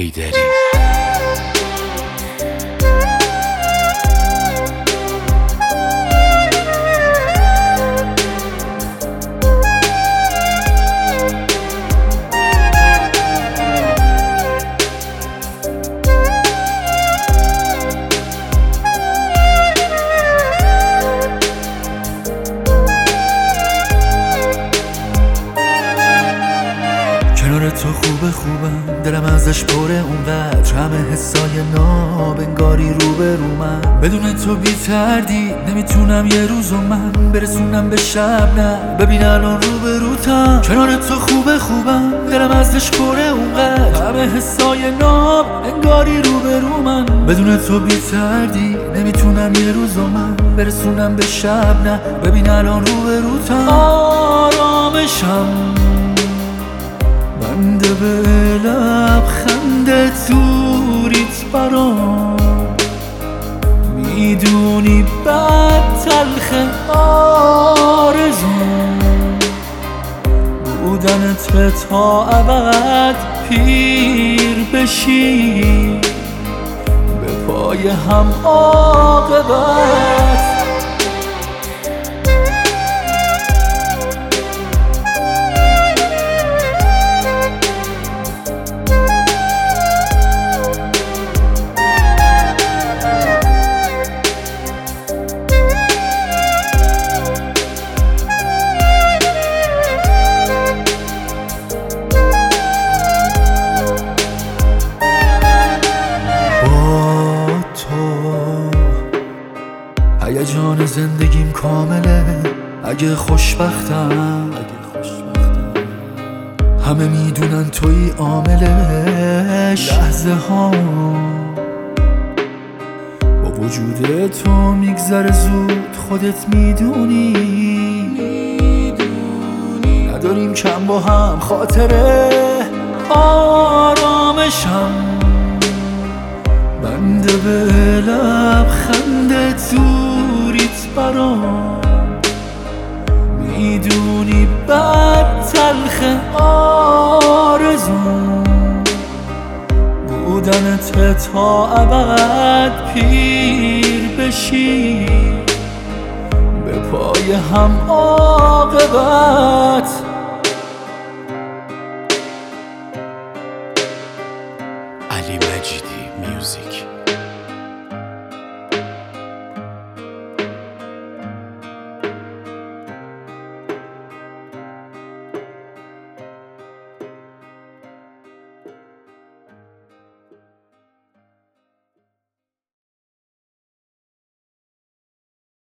حیدری. کنار تو خوبم، دلم ازش پره اونقدر، همه حسای ناب انگاری رو به رو من. بدون تو بی تردید نمیتونم یه روزو من برسونم به شب، نه ببین الان رو به روتم. کنار تو خوبم، دلم ازش پره اونقدر، همه حسای ناب انگاری رو به رو من. بدون تو بی تردید نمیتونم یه روزو من برسونم به شب، نه ببین الان رو به روتم. آرامشم بنده به لبخند توریت برام، میدونی بد تلخ آرزوم بودنت تا ابد پیر بشی به پای هم عاقبت. هیجان زندگیم کامله، اگه خوشبختم همه میدونن توی عاملش. لحظه ها با وجود تو میگذره زود، خودت میدونی نداریم کم با هم خاطره. آرامشم بنده به لبخند توریت برام، میدونی بد تلخ آرزوم بودنت تا ابد پیر بشی به پای هم عاقبت.